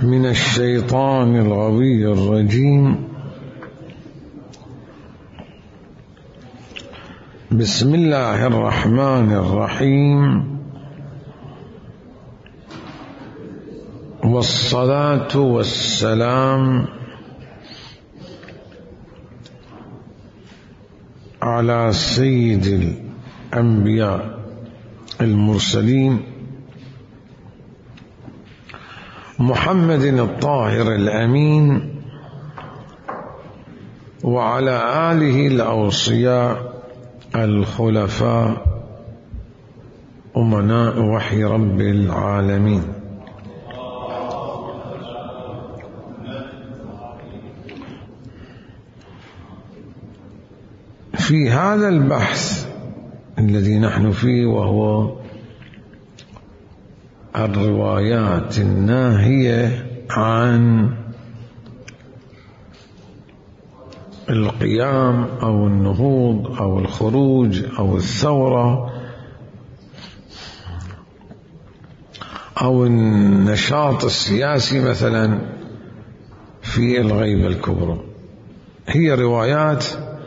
من الشيطان الغوي الرجيم. بسم الله الرحمن الرحيم، والصلاة والسلام على سيد الأنبياء المرسلين محمد الطاهر الأمين، وعلى آله الأوصياء الخلفاء أمناء وحي رب العالمين. في هذا البحث الذي نحن فيه، وهو الروايات الناهية عن القيام أو النهوض أو الخروج أو الثورة أو النشاط السياسي مثلا في الغيبة الكبرى، هي روايات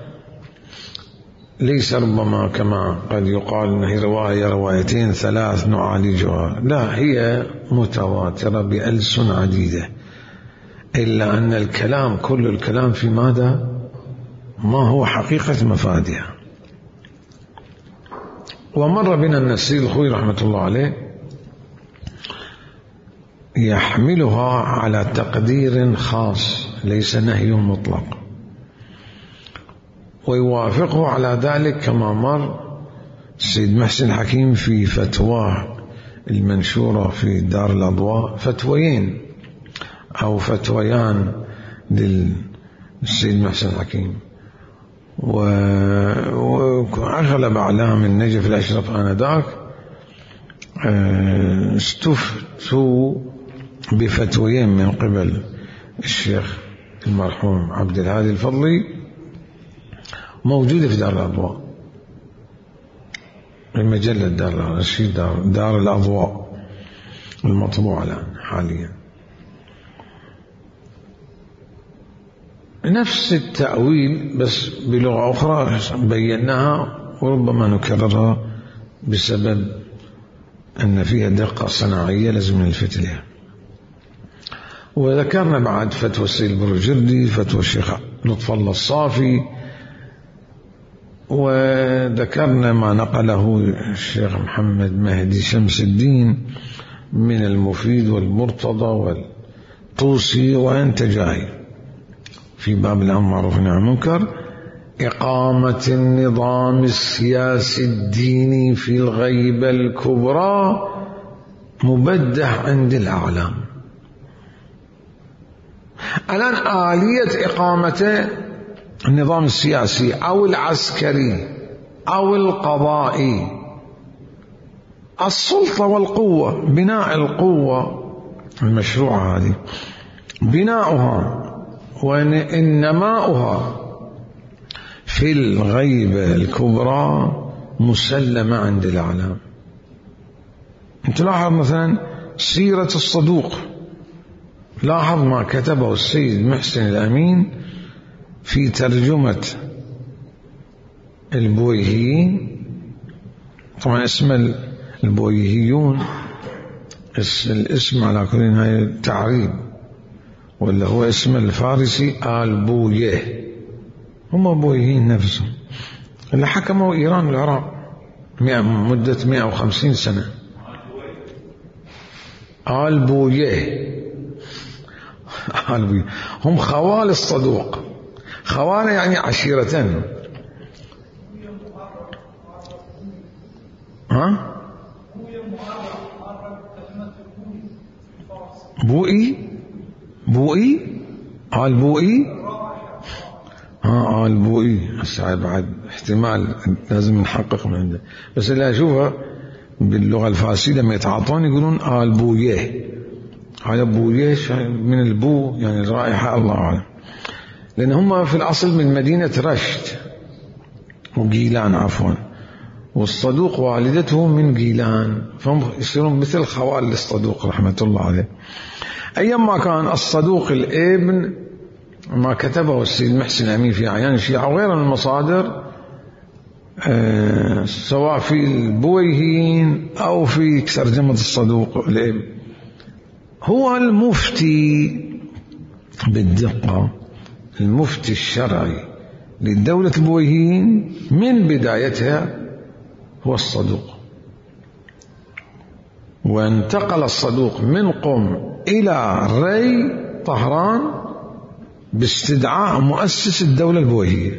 ليس ربما كما قد يقال أنها رواية روايتين ثلاث نعالجها، لا، هي متواترة بألسن عديدة، إلا أن الكلام كل الكلام في ماذا؟ ما هو حقيقة مفادها. ومر بنا النسير الخوي رحمة الله عليه يحملها على تقدير خاص، ليس نهي مطلق، ويوافقه على ذلك كما مر السيد محسن الحكيم في فتواه المنشورة في دار الأضواء، فتويين أو فتويان للسيد محسن الحكيم، وأغلب أعلام النجف الأشرف آنذاك استفتوا بفتويين من قبل الشيخ المرحوم عبد الهادي الفضلي، موجودة في دار الأضواء، المجلة دار الأضواء المطبوعة الآن حاليا. نفس التأويل بس بلغة أخرى بيناها، وربما نكررها بسبب أن فيها دقة صناعية لازم نلفت لها. وذكرنا بعد فتوى السيد البروجردي، فتوى الشيخ لطف الله الصافي، وذكرنا ما نقله الشيخ محمد مهدي شمس الدين من المفيد والمرتضى والطوسي، وأنت جاي في باب الأمر بالمعروف والنهي عن المنكر، إقامة النظام السياسي الديني في الغيبة الكبرى مبدح عند الأعلام. الآن آلية إقامة النظام السياسي أو العسكري أو القضائي، السلطة والقوة، بناء القوة المشروعة هذه، بناؤها وإنماؤها في الغيبة الكبرى مسلمة عند الأعلام. انت لاحظ مثلا سيرة الصدوق، لاحظ ما كتبه السيد محسن الأمين في ترجمة البويهيين. طبعا اسم البويهيون الاسم على كل نهاية تعريب، ولا هو اسم الفارسي البويه، هم بويهيين نفسهم اللي حكموا إيران والعراق مدة 150 سنة. البويه هم خوال الصدوق، خوال يعني عشيرة. ها؟ بوئي البوئي البوئي الساعة بعد احتمال لازم نحقق من عنده، بس اللي أشوفها باللغة الفارسية لما يتعاطون يقولون البويه، هذا بويه من البو يعني الرائحة، الله أعلم، لأن هم في الأصل من مدينة رشت وجيلان عفوا، والصدوق والدته من جيلان، فهم يصيرون مثل خوال للصدوق رحمة الله عليه. أيما كان الصدوق الابن ما كتبه السيد محسن أمين في أعيان الشيعة وغيره من المصادر، سواء في البويهيين أو في ترجمة الصدوق الابن، هو المفتي بالدقة، المفتي الشرعي للدولة البويهيين من بدايتها هو الصدوق. وانتقل الصدوق من قم إلى ري طهران باستدعاء مؤسس الدولة البويهية.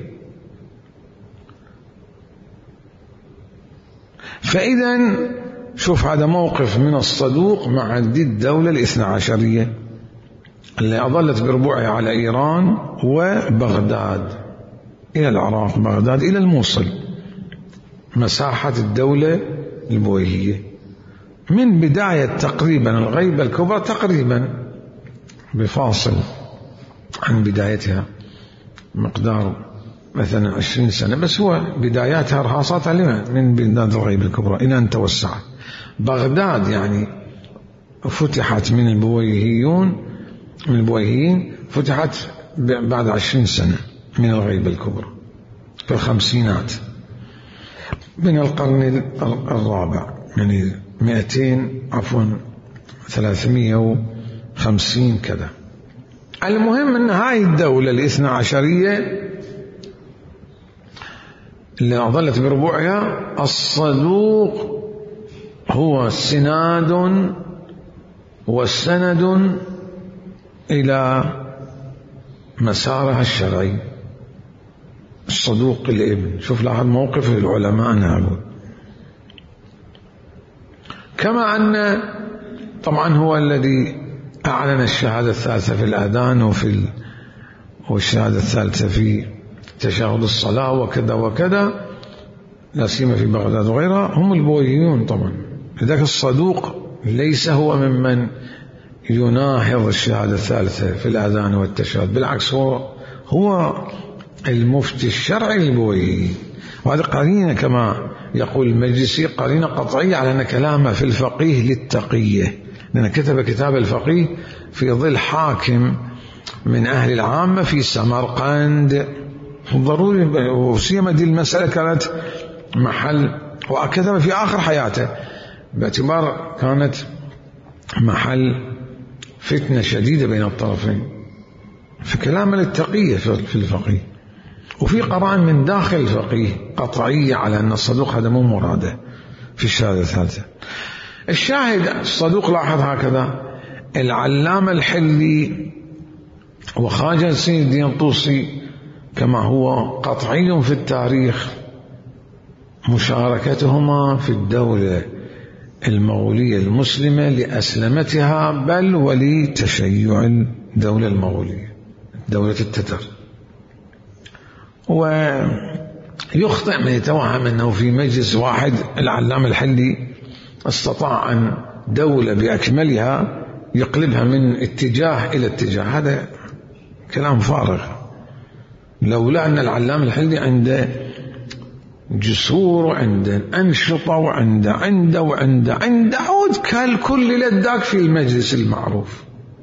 فإذا شوف هذا موقف من الصدوق مع الدولة الاثنى عشرية اللي أظلت بربوعها على إيران وبغداد إلى العراق، بغداد إلى الموصل، مساحة الدولة البويهية من بداية تقريبا الغيبة الكبرى، تقريبا بفاصل عن بدايتها مقدار مثلا 20 سنة، بس هو بداياتها رهاصاتها من بداية الغيبة الكبرى إلى أن توسعت. بغداد يعني فتحت من البويهيين فتحت بعد 20 سنة من الغيبة الكبرى في الخمسينات من القرن الرابع، يعني 350 كذا. المهم أن هاي الدولة الاثنى عشرية اللي ظلت بربوعها الصدوق هو سناد وسند إلى مسارها الشرعي. الصدوق الابن، شوف لاحظ موقف العلماء نعبد. كما أن طبعا هو الذي أعلن الشهادة الثالثة في الأذان والشهادة الثالثة في تشهد الصلاة وكذا وكذا، لا سيما في بغداد وغيرها، هم البويهيون طبعا. لذلك الصدوق ليس هو ممن يناهض الشهادة الثالثة في الأذان والتشهد، بالعكس هو المفتي الشرعي للبويهي. وهذه قرينة كما يقول المجلسي، قرينة قطعية على أن كلامه في الفقيه للتقية، لأن كتب كتاب الفقيه في ظل حاكم من أهل العامة في سمرقند، ضروري، وسيما دي المسألة كانت محل، وكتب في آخر حياته باعتبار كانت محل فتنة شديدة بين الطرفين، في كلام للتقية في الفقيه. وفي قرائن من داخل الفقيه قطعية على أن الصدوق هذا مو مراده في الشهادة الثالثة. الشاهد الصدوق لاحظ هكذا العلامة الحلي وخواجة سين الدين الطوسي كما هو قطعي في التاريخ مشاركتهما في الدولة المغولية المسلمة لأسلمتها، بل ولتشيع الدولة المغولية، دولة التتر. ويخطئ من يتوهم أنه في مجلس واحد العلامة الحلي استطاع أن دولة بأكملها يقلبها من اتجاه إلى اتجاه، هذا كلام فارغ. لولا أن العلامة الحلي عنده جسور وعنده أنشطة وعنده عود كالكل لداك في المجلس المعروف،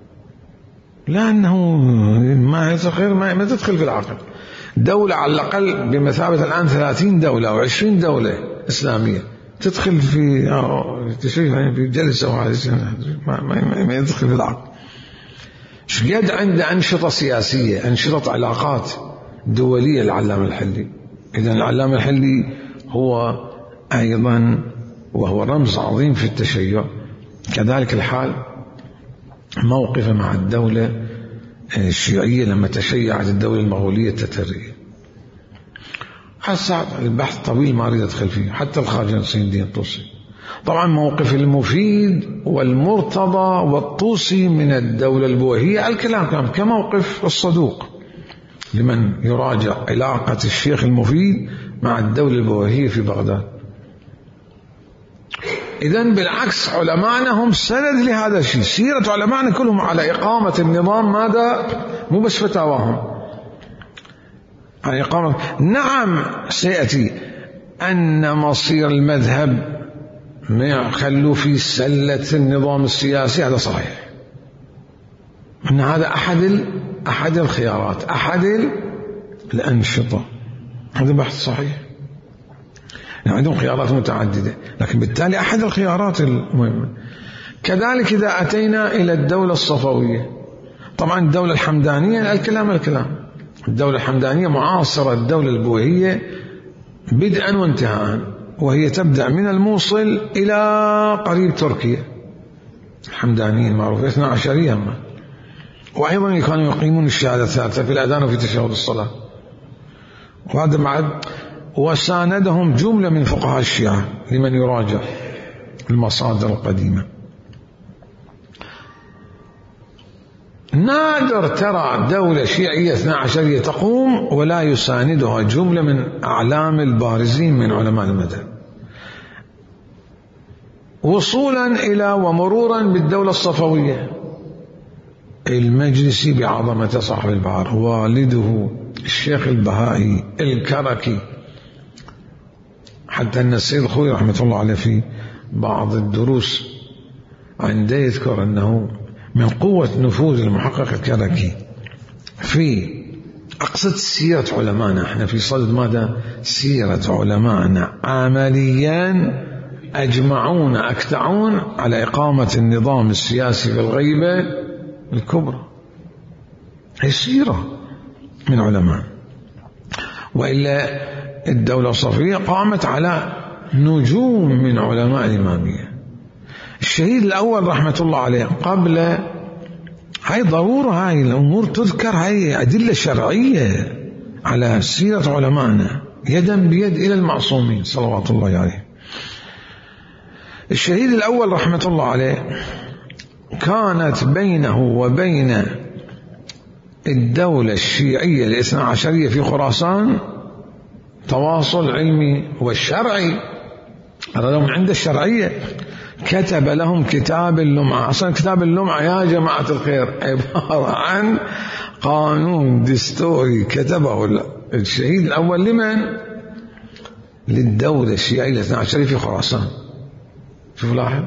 لأنه ما تدخل في العقل. دولة على الأقل بمثابة الآن 30 دولة أو 20 دولة إسلامية تدخل في تشريف في جلسة واحدة، ما يدخل في العقل. شقد عنده أنشطة سياسية، أنشطة علاقات دولية العلامة الحلي. إذن العلامة الحلي هو أيضا وهو رمز عظيم في التشيع. كذلك الحال موقفه مع الدولة الشيعية لما تشيعت الدولة المغولية التترية. حسب البحث طويل ما أريد أدخل فيه، حتى الخواجة سين الدين الطوسي. طبعا موقف المفيد والمرتضى والطوسي من الدولة البويهية الكلام كان كموقف الصدوق لمن يراجع علاقة الشيخ المفيد مع الدولة البويهية في بغداد. إذن بالعكس علماءنا هم سند لهذا الشيء. سيرة علماءنا كلهم على إقامة النظام، ماذا مو بس فتاواهم على إقامة. نعم سيأتي أن مصير المذهب ما يخلوا في سلة النظام السياسي، هذا صحيح، أن هذا أحد الخيارات، أحد الأنشطة. هذا بحث صحيح، يعني عندهم خيارات متعددة، لكن بالتالي أحد الخيارات المهمة. كذلك إذا أتينا إلى الدولة الصفوية، طبعا الدولة الحمدانية الكلام الدولة الحمدانية معاصرة الدولة البويهية بدءا وانتهاء، وهي تبدأ من الموصل إلى قريب تركيا. الحمدانية المعروفة 12 ما، وأيضا كانوا يقيمون الشهادة الثالثة في الأذان وفي تشهد الصلاة. وهذا بعد وساندهم جملة من فقهاء الشيعة لمن يراجع المصادر القديمة. نادر ترى دولة شيعية 12 تقوم ولا يساندها جملة من أعلام البارزين من علماء المذهب، وصولا إلى ومرورا بالدولة الصفوية. المجلسي بعظمة صاحب البحر، والده الشيخ البهائي الكركي، حتى أن السيد الخوي رحمة الله عليه في بعض الدروس عنده يذكر أنه من قوة نفوذ المحقق الكركي في أقصد سيرة علماءنا، احنا في صدد ماذا؟ سيرة علماءنا عمليا أجمعون أكتعون على إقامة النظام السياسي في الغيبة الكبرى. هي سيرة من علماء، وإلا الدولة الصفوية قامت على نجوم من علماء الإمامية. الشهيد الأول رحمة الله عليه قبل هاي ضرورة، هاي الأمور تذكر، هاي أدلة شرعية على سيرة علمائنا يدا بيد إلى المعصومين صلوات الله عليه. الشهيد الأول رحمة الله عليه كانت بينه وبين الدولة الشيعية الاثنى عشرية في خراسان تواصل علمي والشرعي، هذا لهم عند الشرعية. كتب لهم كتاب اللمعة. أصلا كتاب اللمعة يا جماعة الخير عبارة عن قانون دستوري كتبه الشهيد الأول لمن؟ للدولة الشيعية الاثنى عشرية في خراسان. شوف لاحظ،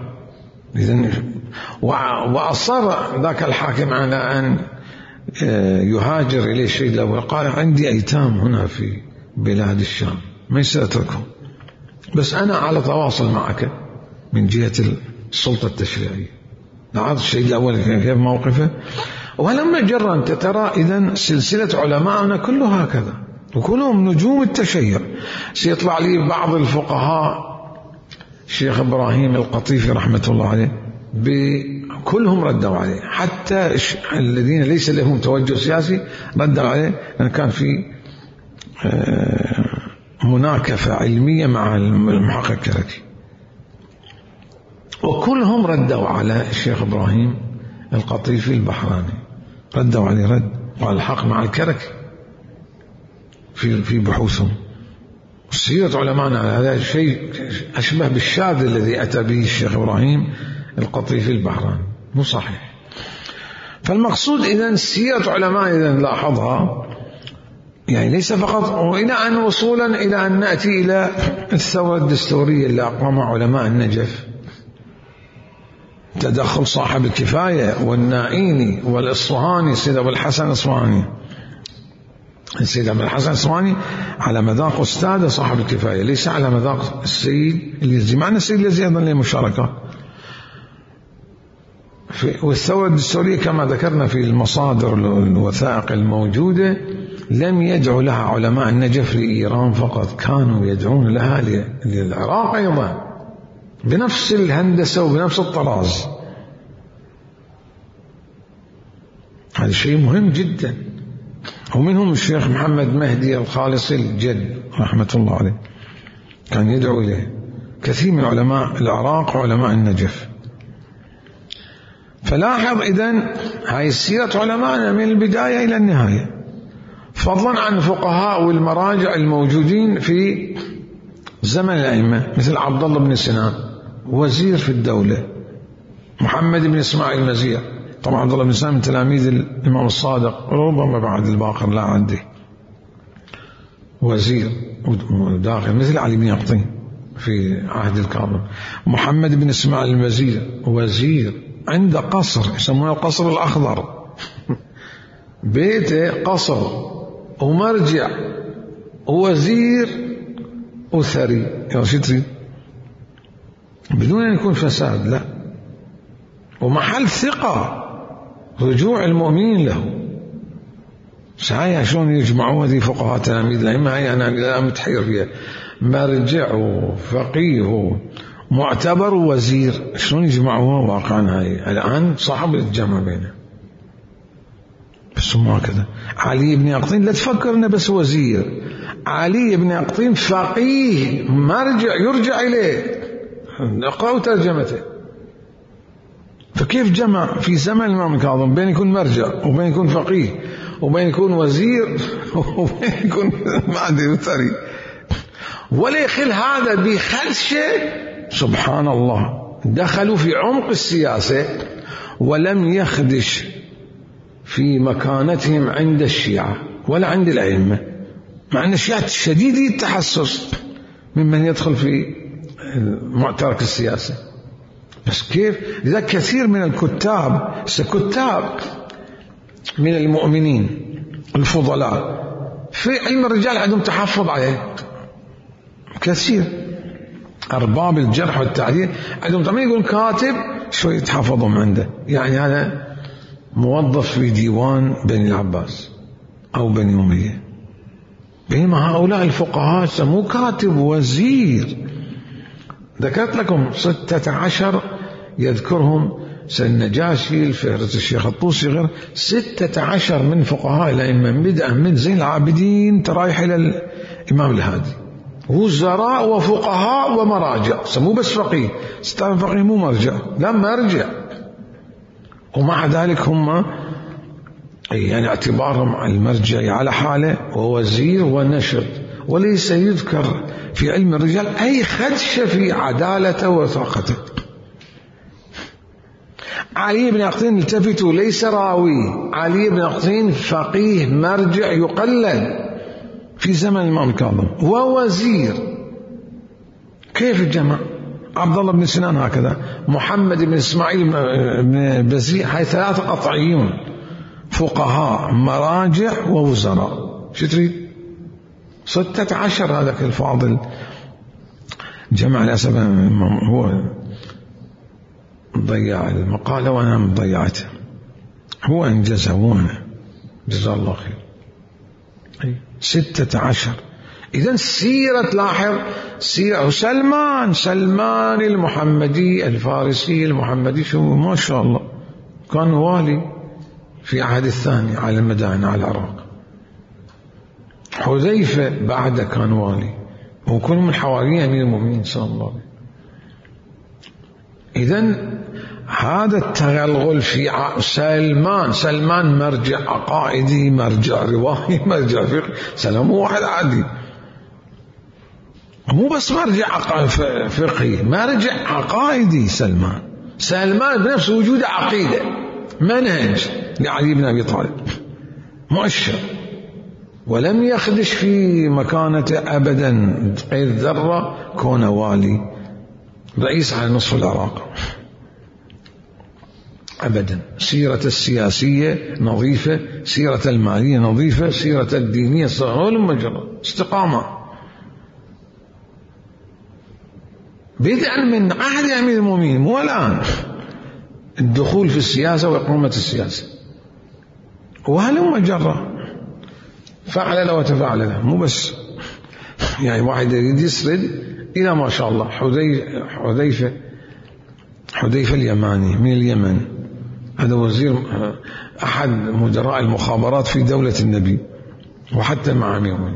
وأصر ذاك الحاكم على أن يهاجر إليه الشهيد الأول. قال عندي أيتام هنا في بلاد الشام ما يصير أتركهم، بس أنا على تواصل معك من جهة السلطة التشريعية. لاحظ الشهيد الأول كيف موقفه. ولما جرى أنت ترى إذن سلسلة علماءنا كلها هكذا، وكلهم نجوم التشيع. سيطلع لي بعض الفقهاء الشيخ إبراهيم القطيفي رحمة الله عليه كلهم ردوا عليه، حتى الذين ليس لهم توجه سياسي ردوا عليه، لأن كان في مناكفة علمية مع المحقق الكركي. وكلهم ردوا على الشيخ إبراهيم القطيفي البحراني، ردوا عليه رد وعلى الحق مع الكركي في بحوثهم. سيرة علماءنا هذا شيء أشبه بالشاذ الذي أتى به الشيخ إبراهيم القطيفي البحراني، مو صحيح. فالمقصود إذن سيرة علماء إذن لاحظها، يعني ليس فقط، وإلى أن وصولا إلى أن نأتي إلى الثورة الدستورية اللي أقامها علماء النجف، تدخل صاحب الكفاية والنائيني والإصفهاني السيد أبو الحسن الإصفهاني. السيد أبو الحسن الإصفهاني على مذاق أستاذ صاحب الكفاية، ليس على مذاق السيد اليزدي، معنى السيد اليزدي أيضا له مشاركة. والثورة الدستورية كما ذكرنا في المصادر الوثائق الموجودة لم يدعو لها علماء النجف لإيران فقط، كانوا يدعون لها للعراق أيضا بنفس الهندسة وبنفس الطراز. هذا شيء مهم جدا. ومنهم الشيخ محمد مهدي الخالصي الجد رحمة الله عليه كان يدعو إليه كثير من علماء العراق وعلماء النجف. فلاحظ إذن هاي سيرة علماءنا من البداية إلى النهاية، فضلا عن الفقهاء والمراجع الموجودين في زمن الأئمة مثل عبد الله بن سنان وزير في الدولة، محمد بن إسماعيل المزيع. طبعا عبد الله بن سنان من تلاميذ الإمام الصادق، ربما بعد الباقر لا عندي، وزير وداخل مثل علي بن يقطين في عهد الكاظم. محمد بن إسماعيل المزيع وزير عنده قصر يسمونه القصر الأخضر بيته قصر ومرجع ووزير وثري، يا شو تريد؟ بدون أن يكون فساد، لا، ومحل ثقة رجوع المؤمنين له. هاي شلون يجمعوا هذه فقهاء تلاميذ الأئمة؟ هاي أنا لا متحير فيها. مرجع وفقيه ومعتبر ووزير، شلون يجمعوها واقعا؟ هاي الآن صعب الجمع بينه، بس هم هكذا. علي بن أقطين لا تفكر انه بس وزير، علي بن أقطين فقيه مرجع يرجع إليه، اقرأوا ترجمته. فكيف جمع في زمن الإمام الكاظم بين يكون مرجع وبين يكون فقيه وبين يكون وزير وبين يكون معدي ثري، ولا يخل هذا بخدشه؟ سبحان الله، دخلوا في عمق السياسة ولم يخدش في مكانتهم عند الشيعة ولا عند الأئمة، مع أن الشيعة شديد التحسس ممن يدخل في معترك السياسة. بس كيف؟ لذلك كثير من الكتاب من المؤمنين الفضلاء في علم الرجال عندهم تحفظ عليه كثير. أرباب الجرح والتعديل عندهم طبعا يقول كاتب شوي يتحفظهم عنده، يعني هذا موظف في ديوان بني العباس أو بني أمية، بينما هؤلاء الفقهاء سموه كاتب وزير. ذكرت لكم 16 يذكرهم النجاشي، الفهرس الشيخ الطوسي، غير 16 من فقهاء الأئمة بدءا من زين العابدين ترايح إلى الإمام الهادي، وزراء وفقهاء ومراجع، سموه بس فقيه. 6 فقيه مو مرجع، لا مرجع، ومع ذلك هم يعني اعتبارهم المرجع على حاله ووزير ونشر، وليس يذكر في علم الرجال أي خدشة في عدالته وثقته. علي بن أقطين التفتوا، ليس راوي، علي بن أقطين فقيه مرجع يقلد في زمن الإمام الكاظم ووزير. كيف الجمع؟ عبد الله بن سنان هكذا، محمد بن إسماعيل بن بزيع، هاي 3 قطعيون، فقهاء مراجع ووزراء. شو تريد؟ 16 هذاك الفاضل جمع. للأسف هو ضيع المقالة وأنا مضيعتها، هو أنجزها وأنا جزاه الله خير. 16. إذن سيرة، لاحظ سيرة سلمان المحمدي الفارسي المحمدي، شو ما شاء الله كان والي في عهد الثاني على المدائن على العراق. حذيفة بعد كان والي، وكل من حواري أمير المؤمنين صلى الله عليه وسلم. إذن هذا التغلغل في سلمان مرجع عقائدي، مرجع روائي، مرجع فقهي. سلمان مو واحد عادي، مو بس مرجع فقهي، مرجع عقائدي. سلمان بنفس وجوده عقيدة، منهج لعلي بن أبي طالب مؤشر، ولم يخدش في مكانته أبدا غير ذرة كون والي رئيس على نصف العراق أبدا. سيرة السياسية نظيفة، سيرة المالية نظيفة، سيرة الدينية مجرد استقامة، بدءا من عهد أمير المؤمنين، مو الآن الدخول في السياسة وإقامة السياسة. وهلم جرة فعل له وتفعل له، مو بس يعني واحد يريد يسرد إلى ما شاء الله. حذيفة اليماني من اليمن، هذا وزير أحد مدراء المخابرات في دولة النبي، وحتى مع أمير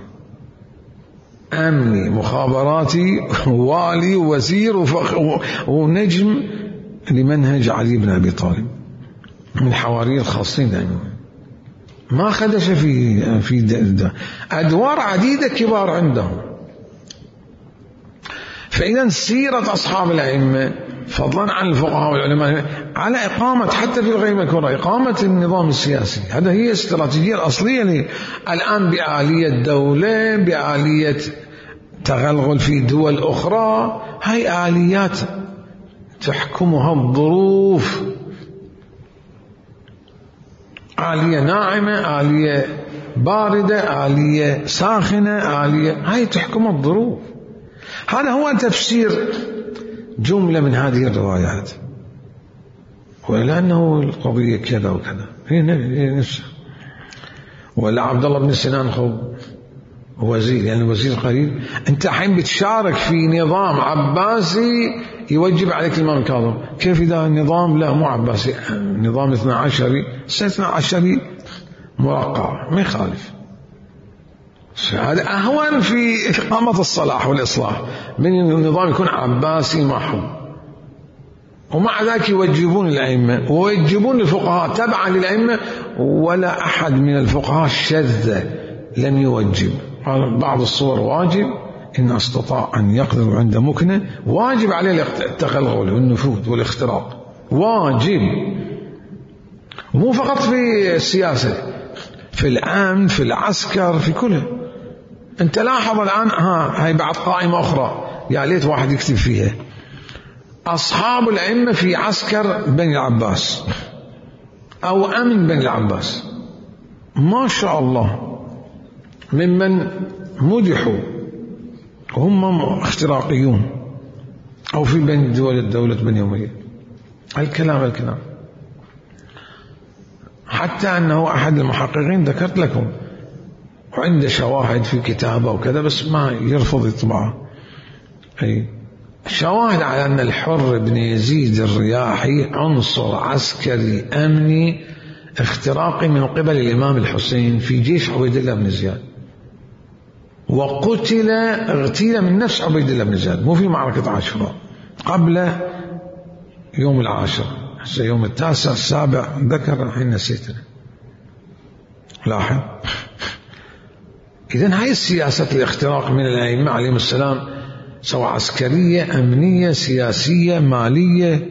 أمني مخابراتي والي وزير ونجم لمنهج علي بن أبي طالب، من حواري الخاصين دائما، ما خدش في أدوار عديدة كبار عندهم. فإذا سيرة أصحاب الأئمة فضلا عن الفقهاء والعلماء على إقامة، حتى في الغيبة الكبرى، إقامة النظام السياسي. هذا هي الاستراتيجية الأصلية الآن، بآلية دولة، بآلية تغلغل في دول أخرى. هاي آليات تحكمها الظروف، آلية ناعمة، آلية باردة، آلية ساخنة، آلية، هاي تحكم الظروف. هذا هو تفسير جملة من هذه الروايات، ولأنه القضية كذا وكذا هي نفسها. ولا عبد الله بن سنان وزير، يعني وزير قليل، أنت حين بتشارك في نظام عباسي يوجب عليك الإمام الكاظم. كيف إذا النظام لا مو عباسي، نظام 12 12 مرقع ما يخالف، هذا أهون في إقامة الصلاح والإصلاح من النظام يكون عباسي محض. ومع ذلك يوجبون الأئمة ويوجبون الفقهاء تبعا للأئمة، ولا أحد من الفقهاء الشاذة لم يوجب. بعض الصور واجب، إن استطاع أن يقدر عند مكنة واجب عليه التغلغل والنفوذ والاختراق، واجب. مو فقط في السياسة، في الأمن، في العسكر، في كله. أنت لاحظ الآن هاي بعد قائمة أخرى يا ليت واحد يكتب فيها أصحاب الأئمة في عسكر بني العباس أو أمن بني العباس، ما شاء الله، ممن مدحوا وهم اختراقيون، أو في بني دولة بني أمية. الكلام حتى أنه أحد المحققين ذكرت لكم وعنده شواهد في كتابه وكذا، بس ما يرفض يطبعه. أي شواهد على أن الحر بن يزيد الرياحي عنصر عسكري أمني اختراقي من قبل الإمام الحسين في جيش عبيد الله بن زياد، اغتيل من نفس عبيد الله بن زياد، مو في معركة عاشوراء، قبل يوم العاشر، يوم التاسع السابع ذكر، الحين نسيت. لاحظ إذن هاي السياسة الاختراق من الأئمة عليهم السلام، سواء عسكرية، أمنية، سياسية، مالية،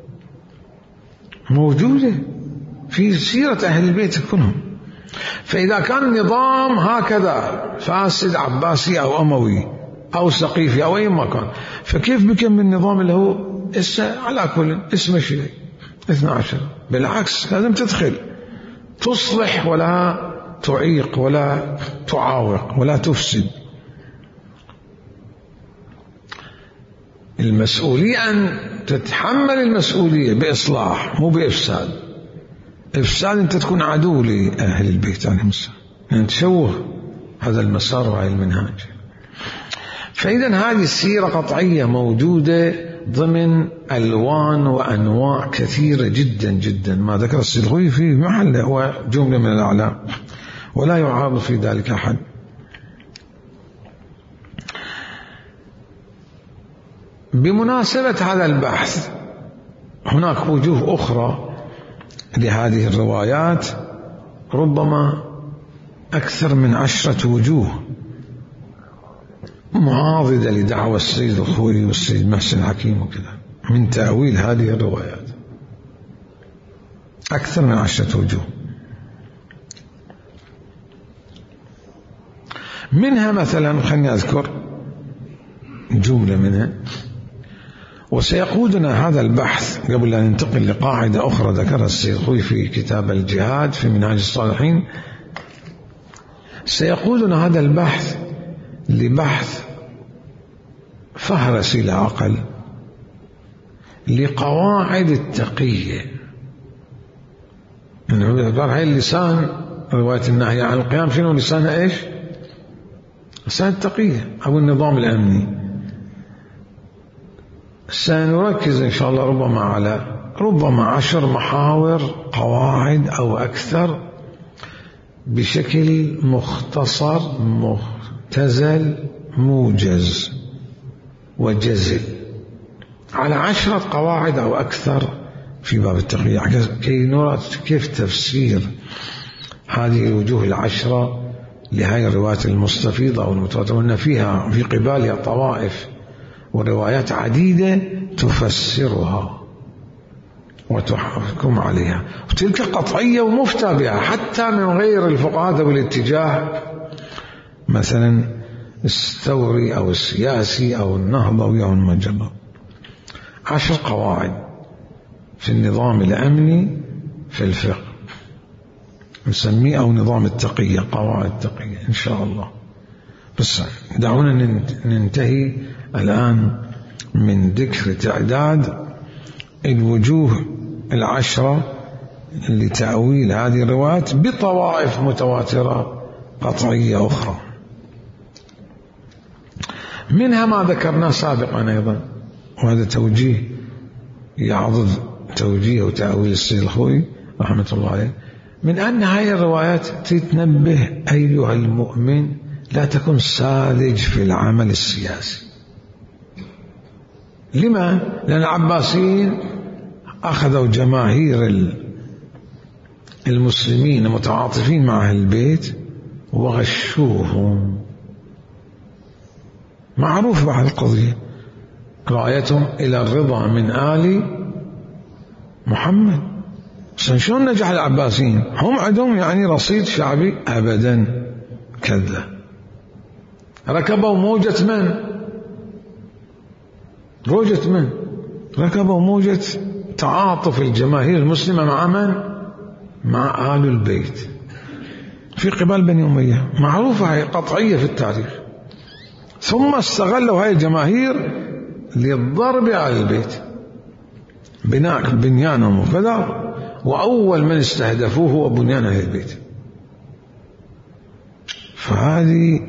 موجودة في سيرة أهل البيت كلهم. فإذا كان النظام هكذا فاسد، عباسي أو أموي أو سقيفي أو أي مكان، فكيف بكم النظام اللي هو على كل اسم شيء 12؟ بالعكس، لازم تدخل تصلح ولا تعيق ولا تعاوق ولا تفسد. المسؤولية أن تتحمل المسؤولية بإصلاح مو بإفساد. إفساد أنت تكون عدو لأهل البيت عليهم السلام، يعني تشوه هذا المسار وهذا المنهاج. فإذا هذه السيرة قطعية موجودة ضمن ألوان وأنواع كثيرة جدا جدا. ما ذكر السلغوي في محله هو جملة من الأعلام، ولا يعارض في ذلك أحد. بمناسبة هذا البحث هناك وجوه أخرى لهذه الروايات، ربما أكثر من 10 وجوه معاضدة لدعوى السيد الخوئي والسيد محسن الحكيم وكذا من تأويل هذه الروايات، أكثر من 10 وجوه. منها مثلا خلني أذكر جملة منها، وسيقودنا هذا البحث قبل أن ننتقل لقاعدة أخرى ذكرها السيد الخوئي في كتاب الجهاد في منهاج الصالحين. سيقودنا هذا البحث لبحث فهرسي لا أقل لقواعد التقية. هاي اللسان رواية النهي عن القيام شنو لسانها إيش؟ لسان التقية أو النظام الأمني. سنركز إن شاء الله ربما 10 محاور، قواعد أو أكثر، بشكل مختصر مختزل موجز وجزل، على 10 قواعد أو أكثر في باب التقية، كي نرى كيف تفسير هذه الوجوه 10 لهذه الروايات المستفيضة أو المتواترة، وأن فيها في قبالها طوائف وروايات عديدة تفسرها وتحكم عليها، وتلك قطعية ومفتى بها حتى من غير الفقهاء ذوي الاتجاه، مثلا الثوري أو السياسي أو النهضوي أو المجرد. 10 قواعد في النظام الأمني في الفقه. نسميه أو نظام التقية، قواعد التقية إن شاء الله. بس دعونا ننتهي الآن من ذكر تعداد الوجوه 10 لتأويل هذه الروايات بطوائف متواترة قطعية أخرى. منها ما ذكرناه سابقا أيضا، وهذا توجيه يعضد توجيه وتأويل السيد الخوئي رحمة الله عليه، من أن هذه الروايات تتنبه أيها المؤمن لا تكن ساذج في العمل السياسي. لما؟ لأن العباسيين أخذوا جماهير المسلمين المتعاطفين مع أهل البيت وغشوهم. معروف بعد القضية رأيتهم إلى الرضا من آل محمد. شلون نجح العباسيين؟ هم عندهم يعني رصيد شعبي؟ أبدا، كذا. ركبوا موجة من؟ ركبوا موجة تعاطف الجماهير المسلمة مع من؟ مع آل البيت في قبال بني أمية، معروفة هي قطعية في التاريخ. ثم استغلوا هاي الجماهير للضرب على البيت، بناء بنيانهم وكذا، وأول من استهدفوه هو بنيان أهل البيت. فهذه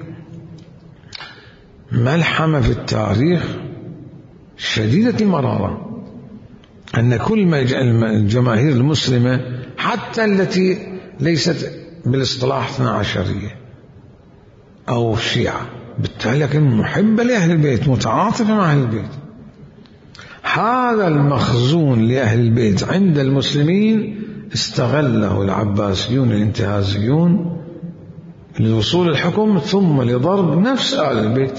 ملحمة في التاريخ شديدة المرارة، أن كل الجماهير المسلمة حتى التي ليست بالاصطلاح 12 أو شيعة بالتالي لكن محبة لأهل البيت، متعاطفة مع أهل البيت، هذا المخزون لأهل البيت عند المسلمين استغله العباسيون الانتهازيون للوصول الحكم ثم لضرب نفس آل البيت.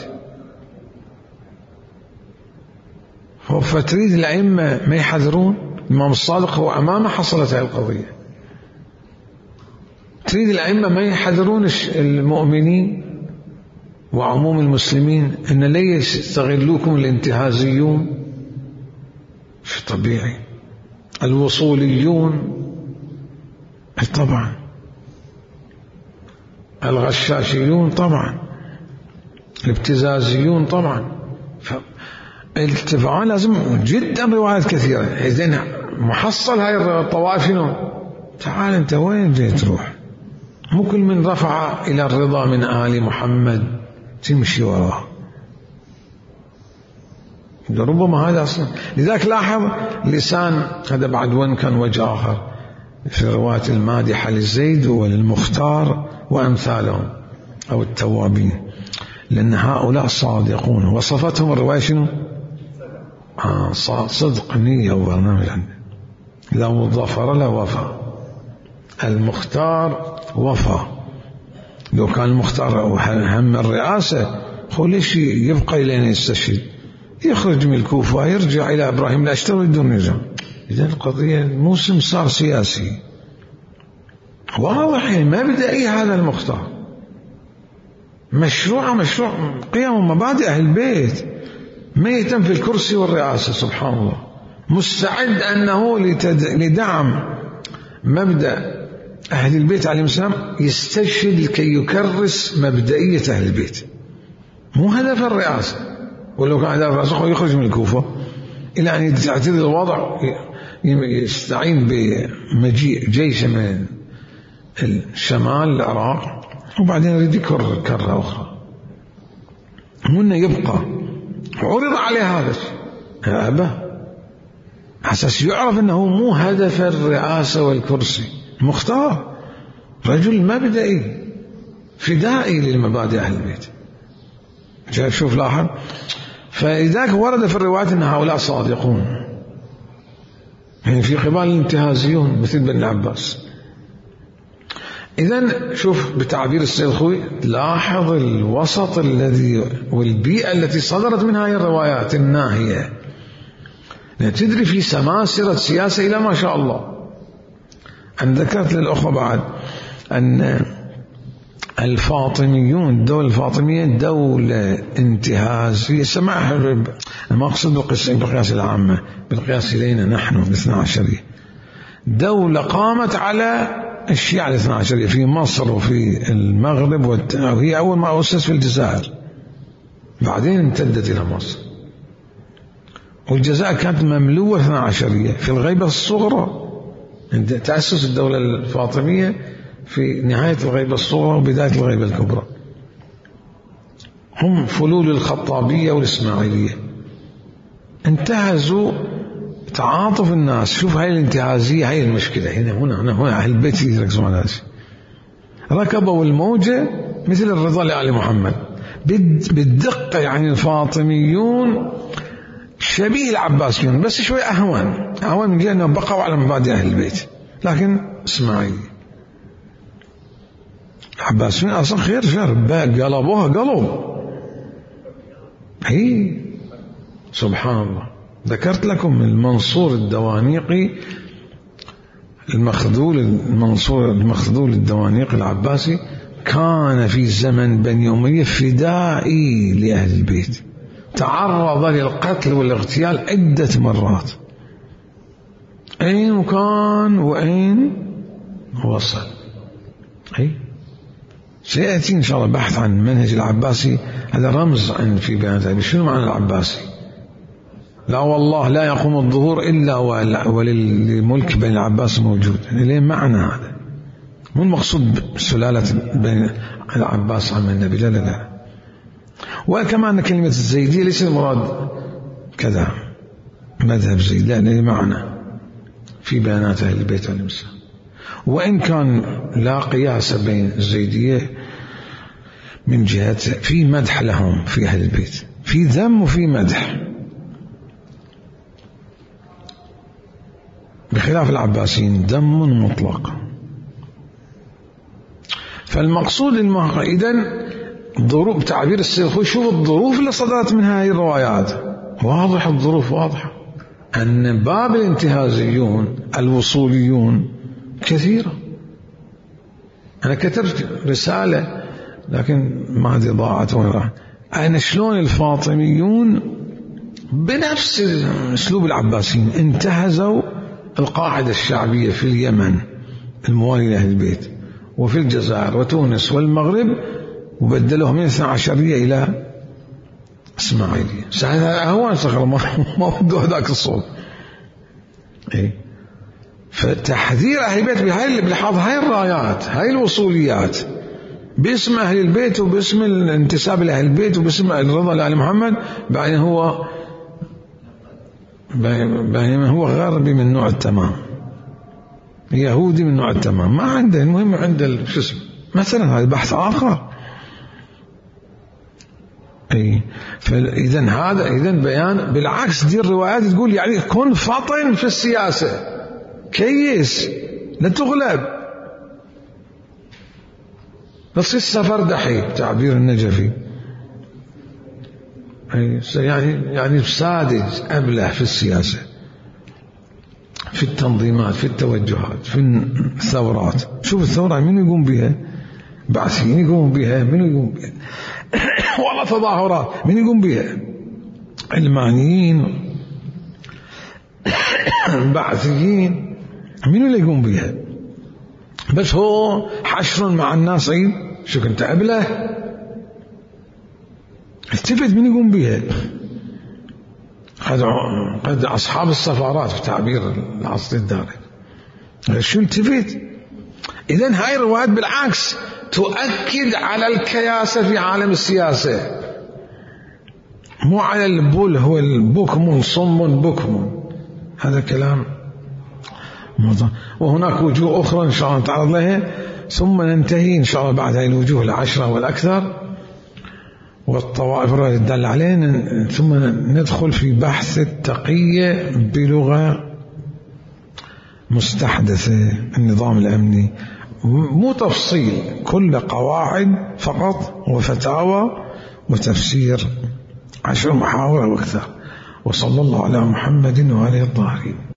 فتريد الأئمة ما يحذرون؟ الإمام الصادق هو أمامه حصلت هذه القضية. تريد الأئمة ما يحذرون المؤمنين وعموم المسلمين أن لا يستغلوكم الانتهازيون؟ شيء طبيعي. الوصوليون طبعا، الغشاشيون طبعا، الابتزازيون طبعا. الارتفاعان لازم جدا روايات كثيرة. إذن محصل هاي الطوائف شنو؟ تعال أنت وين جاي تروح؟ مو كل من رفع إلى الرضا من آل محمد تمشي وراه. ربما هذا أصلا. لذلك لاحظ لسان هذا بعد وين كان وجه آخر في رواية المادحة للزيد وللمختار وأمثالهم أو التوابين، لأن هؤلاء صادقون. وصفتهم الرواية شنو؟ صدق نية وبرنامج. إذا ظفر له وفى، المختار وفى. لو كان المختار هم الرئاسة ليش يبقى إلى أن يستشهد؟ يخرج من الكوفة يرجع إلى إبراهيم الأشتر بدون نظام. إذا القضية الموسم صار سياسي واضح، يعني ما بدأ أي هذا المختار مشروع قيم ومبادئ أهل البيت، ما يهتم في الكرسي والرئاسة. سبحان الله، مستعد أنه لدعم مبدأ أهل البيت عليهم السلام يستشهد لكي يكرس مبدئية أهل البيت، مو هدف الرئاسة. ولو كان هدف الرئاسة يخرج من الكوفة إلى أن يعتدل الوضع، يستعين بمجيء جيش من الشمال العراق وبعدين يريد يكرر كرة أخرى. هنا يبقى عرض عليه هذا أبا أساس يعرف أنه مو هدف الرئاسة والكرسي، مختار رجل مبدئي فدائي للمبادئ أهل البيت. شوف لاحظ. فلذلك ورد في الروايات أن هؤلاء صادقون، يعني في قبال الانتهازيون مثل بن العباس. إذن شوف بتعبير السيد الخوئي، لاحظ الوسط الذي والبيئة التي صدرت من هذه الروايات الناهية، تدري في سماسرة سياسة إلى ما شاء الله. أن ذكرت للأخوة بعد أن الفاطميون، الدولة الفاطمية دولة انتهازية، سمعها ما أقصد بالقياس العامة، بالقياس إلينا نحن الاثنى عشرية، دولة قامت على الشيعة الاثنى عشرية في مصر وفي المغرب وهي أول ما أسس في الجزائر، بعدين امتدت إلى مصر. والجزائر كانت مملوءة اثنى عشرية في الغيبة الصغرى، تأسس الدولة الفاطمية في نهاية الغيبة الصغرى وبداية الغيبة الكبرى. هم فلول الخطابية والإسماعيلية، انتهزوا تعاطف الناس. شوف هاي الانتهازية، هاي المشكلة هنا أهل البيت يركزوا على هذا. ركبوا الموجة مثل الرضا لآل محمد بالدقة، يعني الفاطميون شبيه العباسيون بس شوي أهون من جهة أنهم بقوا على مبادئ أهل البيت، لكن إسماعيلي العباسيون أصلا خير شر، قلبوها قلب. هي سبحان الله. ذكرت لكم المنصور الدوانيقي المخذول الدوانيقي العباسي كان في زمن بني أمية فدائي لأهل البيت، تعرض للقتل والاغتيال عدة مرات. أين كان وأين وصل؟ سيأتي إن شاء الله بحث عن منهج العباسي. هذا رمز في بيانات. شنو معنى العباسي؟ لا والله لا يقوم الظهور إلا وللملك بين العباس موجود. ليه معنى هذا؟ مو المقصود سلالة بين العباس عم النبي، لا. وكما أن كلمة الزيدية ليس المراد كذا مذهب زيد، لا، ليه معنى في بيانات أهل البيت عليهم السلام. وإن كان لا قياس بين الزيدية من جهة في مدح لهم في أهل البيت، في ذم وفي مدح، بخلاف العباسيين دم مطلق. فالمقصود إذن ظروف تعبير السيد الخوي، شوف الظروف اللي صدرت من هذه الروايات، واضح الظروف واضحة، أن باب الانتهازيون الوصوليون كثيرة. أنا كتبت رسالة لكن ما أدري ضاعت وين راح، أن شلون الفاطميون بنفس أسلوب العباسيين انتهزوا القاعدة الشعبية في اليمن الموالي لأهل البيت وفي الجزائر وتونس والمغرب، وبدلوهم من 12 إلى إسماعيلية. هذا هو صغر ما بدوا هذاك الصوت. فتحذير أهل البيت بلحاظ هاي الرايات، هاي الوصوليات باسم أهل البيت وباسم الانتساب لأهل البيت وباسم الرضا لآل محمد، بينما هو غربي من نوع التمام، يهودي من نوع التمام، ما عنده المهم عنده شو مثلا. هذا بحث آخر. فإذا بيان بالعكس، دي الروايات تقول يعني كن فطن في السياسة، كيس لا تغلب، بس السفر دحي تعبير النجفي، يعني ساذج أبله في السياسة، في التنظيمات، في التوجهات، في الثورات. شوف الثورة من يقوم بها؟ بعثيين يقوم بها. من يقوم بها؟ والله تظاهرات من يقوم بها؟ علمانيين بعثيين، من اللي يقوم بها؟ بس هو حشر مع الناس عيد. شو كنت أبله؟ التفت من يقوم بها؟ قد أصحاب السفارات في تعبير العصر الداري. شو التفت؟ إذن هاي الروايات بالعكس تؤكد على الكياسة في عالم السياسة، مو على البول هو البكم صم بكم. هذا كلام موضوع. وهناك وجوه أخرى إن شاء الله نتعرض لها، ثم ننتهي إن شاء الله بعد هذه الوجوه 10 والأكثر والطوائف التي دل علينا، ثم ندخل في بحث التقية بلغة مستحدثة النظام الأمني، مو تفصيل، كل قواعد فقط وفتاوى وتفسير 10 محاور وأكثر. وصلى الله على محمد وآله الطاهرين.